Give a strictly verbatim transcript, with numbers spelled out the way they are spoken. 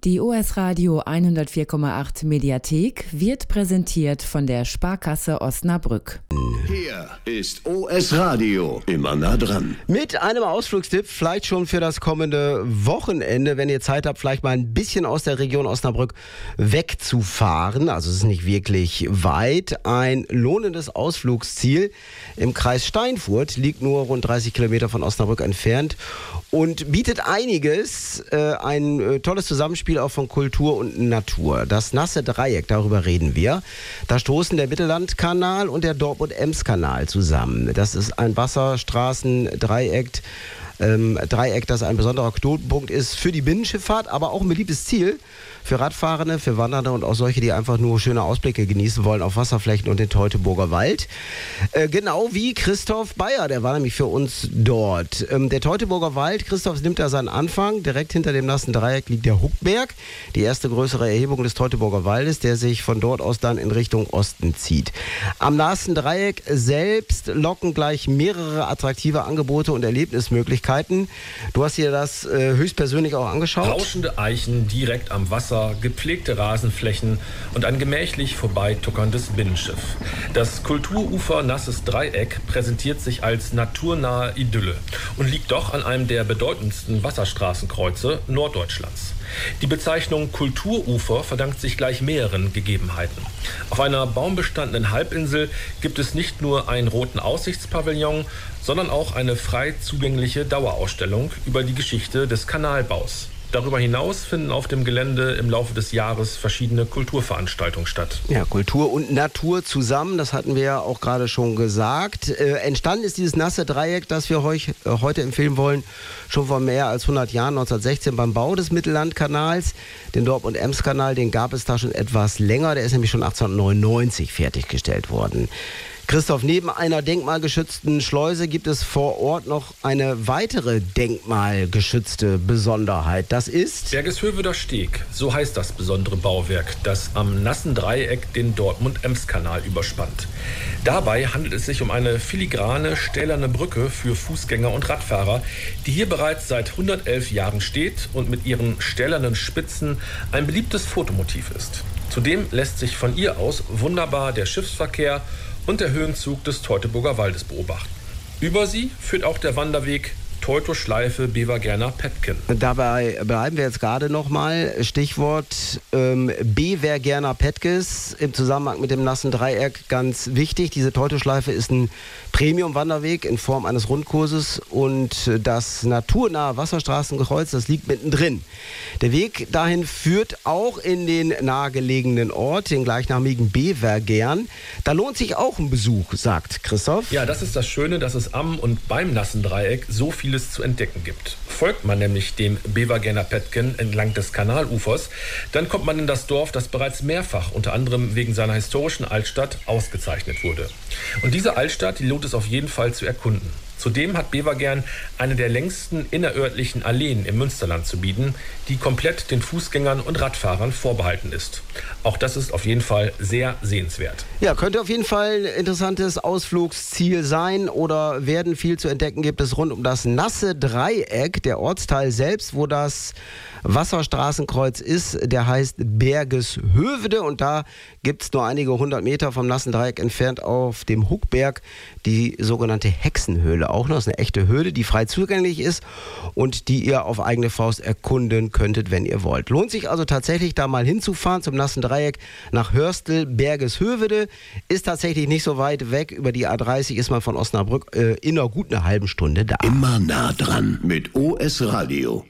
Die O S Radio hundertvier Komma acht Mediathek wird präsentiert von der Sparkasse Osnabrück. Hier ist O S Radio, immer nah dran. Mit einem Ausflugstipp, vielleicht schon für das kommende Wochenende, wenn ihr Zeit habt, vielleicht mal ein bisschen aus der Region Osnabrück wegzufahren. Also es ist nicht wirklich weit. Ein lohnendes Ausflugsziel im Kreis Steinfurt, liegt nur rund dreißig Kilometer von Osnabrück entfernt und bietet einiges, äh, ein äh, tolles Zusammenspiel auch von Kultur und Natur. Das nasse Dreieck, darüber reden wir. Da stoßen der Mittellandkanal und der Dortmund-Ems-Kanal zusammen. Das ist ein Wasserstraßendreieck, ähm, Dreieck, das ein besonderer Knotenpunkt ist für die Binnenschifffahrt, aber auch ein beliebtes Ziel für Radfahrende, für Wandernde und auch solche, die einfach nur schöne Ausblicke genießen wollen auf Wasserflächen und den Teutoburger Wald. Äh, genau wie Christoph Bayer, der war nämlich für uns dort. Ähm, der Teutoburger Wald, Christoph nimmt da seinen Anfang. Direkt hinter dem nassen Dreieck liegt der Huckberg, die erste größere Erhebung des Teutoburger Waldes, der sich von dort aus dann in Richtung Osten zieht. Am nassen Dreieck selbst locken gleich mehrere attraktive Angebote und Erlebnismöglichkeiten. Du hast dir das äh, höchstpersönlich auch angeschaut. Rauschende Eichen direkt am Wasser, gepflegte Rasenflächen und ein gemächlich vorbeituckerndes Binnenschiff. Das Kulturufer Nasses Dreieck präsentiert sich als naturnahe Idylle und liegt doch an einem der bedeutendsten Wasserstraßenkreuze Norddeutschlands. Die Bezeichnung Kulturufer verdankt sich gleich mehreren Gegebenheiten. Auf einer baumbestandenen Halbinsel gibt es nicht nur einen roten Aussichtspavillon, sondern auch eine frei zugängliche Dauerausstellung über die Geschichte des Kanalbaus. Darüber hinaus finden auf dem Gelände im Laufe des Jahres verschiedene Kulturveranstaltungen statt. Ja, Kultur und Natur zusammen, das hatten wir ja auch gerade schon gesagt. Äh, entstanden ist dieses nasse Dreieck, das wir euch äh, heute empfehlen wollen, schon vor mehr als hundert Jahren, neunzehnhundertsechzehn, beim Bau des Mittellandkanals. Den Dortmund-Ems-Kanal, den gab es da schon etwas länger, der ist nämlich schon achtzehnhundertneunundneunzig fertiggestellt worden. Christoph, neben einer denkmalgeschützten Schleuse gibt es vor Ort noch eine weitere denkmalgeschützte Besonderheit. Das ist Bergeshövener Steg, so heißt das besondere Bauwerk, das am nassen Dreieck den Dortmund-Ems-Kanal überspannt. Dabei handelt es sich um eine filigrane, stählerne Brücke für Fußgänger und Radfahrer, die hier bereits seit hundertelf Jahren steht und mit ihren stählernen Spitzen ein beliebtes Fotomotiv ist. Zudem lässt sich von ihr aus wunderbar der Schiffsverkehr und der Höhenzug des Teutoburger Waldes beobachten. Über sie führt auch der Wanderweg Teutoschleife Bevergerner-Petken. Dabei bleiben wir jetzt gerade nochmal. Stichwort ähm, Bevergerner-Petkes im Zusammenhang mit dem nassen Dreieck ganz wichtig. Diese Teutoschleife ist ein Premium-Wanderweg in Form eines Rundkurses und das naturnahe Wasserstraßenkreuz, das liegt mittendrin. Der Weg dahin führt auch in den nahegelegenen Ort, den gleichnamigen Bevergern. Da lohnt sich auch ein Besuch, sagt Christoph. Ja, das ist das Schöne, dass es am und beim nassen Dreieck so viel zu entdecken gibt. Folgt man nämlich dem Bevergerner Petken entlang des Kanalufers, dann kommt man in das Dorf, das bereits mehrfach, unter anderem wegen seiner historischen Altstadt, ausgezeichnet wurde. Und diese Altstadt, die lohnt es auf jeden Fall zu erkunden. Zudem hat Bevergern eine der längsten innerörtlichen Alleen im Münsterland zu bieten, die komplett den Fußgängern und Radfahrern vorbehalten ist. Auch das ist auf jeden Fall sehr sehenswert. Ja, könnte auf jeden Fall ein interessantes Ausflugsziel sein oder werden. Viel zu entdecken gibt es rund um das nasse Dreieck. Der Ortsteil selbst, wo das Wasserstraßenkreuz ist, der heißt Bergeshövede und da gibt es nur einige hundert Meter vom nassen Dreieck entfernt auf dem Huckberg die sogenannte Hexenhöhle. Auch noch, das ist eine echte Höhle, die frei zugänglich ist und die ihr auf eigene Faust erkunden könntet, wenn ihr wollt. Lohnt sich also tatsächlich da mal hinzufahren zum nassen Dreieck nach Hörstel, Bergeshövede. Ist tatsächlich nicht so weit weg. Über die A dreißig ist man von Osnabrück äh, in einer guten halben Stunde da. Immer nah dran mit O S Radio.